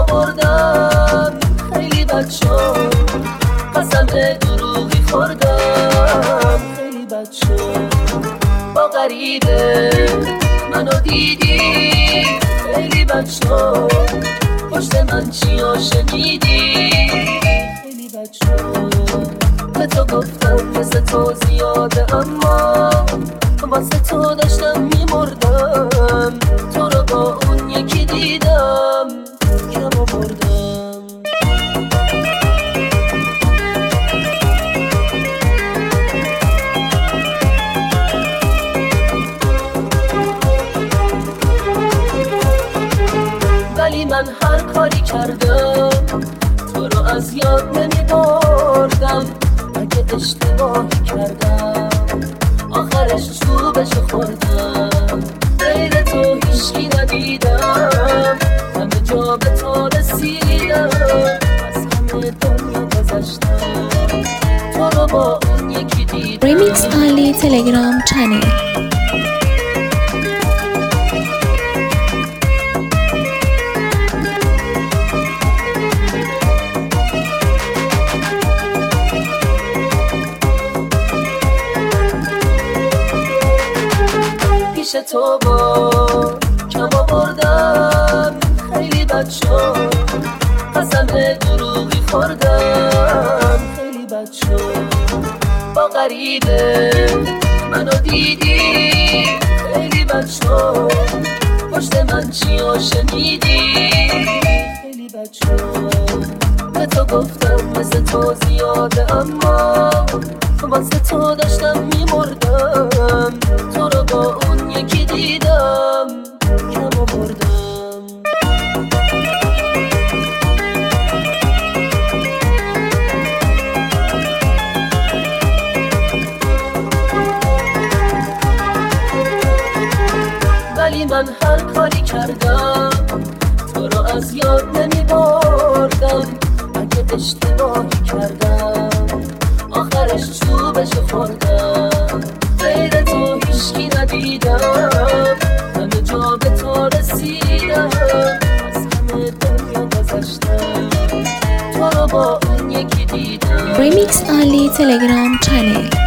بردم خیلی بد شد، قسم دروغی خوردم خیلی بد شد. با غریبه منو دیدی خیلی بد شد، پشت من چیا شنیدی خیلی بد شد. به تو گفتم مثل تو زیاده اما واسه تو داشتم میمردم، تو رو با اون یکی دیدم کم آوردم. ولی من هر کاری کردم تو رو از یاد نمیبردم. اگه اشتباهی کردم آخرش چوبشو خوردم. غیر تو هیچکی ندیدم، همه جا به تو رسیدم، از همه دنیا گذشتم، تو رو با اون یکی دیدم. Remix only Telegram channel. پیش تو با کم آوردم خیلی بد شد، قسم دروغی خوردم خیلی بد شد. با غریبه منو دیدی خیلی بد شد، پشت من چیا شنیدی خیلی بد شد. به تو گفتم مثل تو زیاده اما واسه تو داشتم میمردم، تو رو با اون یکی دیدم کم آوردم. ولی من هر کاری کردم تو رو از یاد نمیبردم. اگه اشتباهی کردم آخرش چوبشو خوردم. غیر تو هیچکی ندیدم، همه جا به تو رسیدم، از همه دنیا گذشتم، تو رو با اون یکی دیدم. Remix only Telegram channel.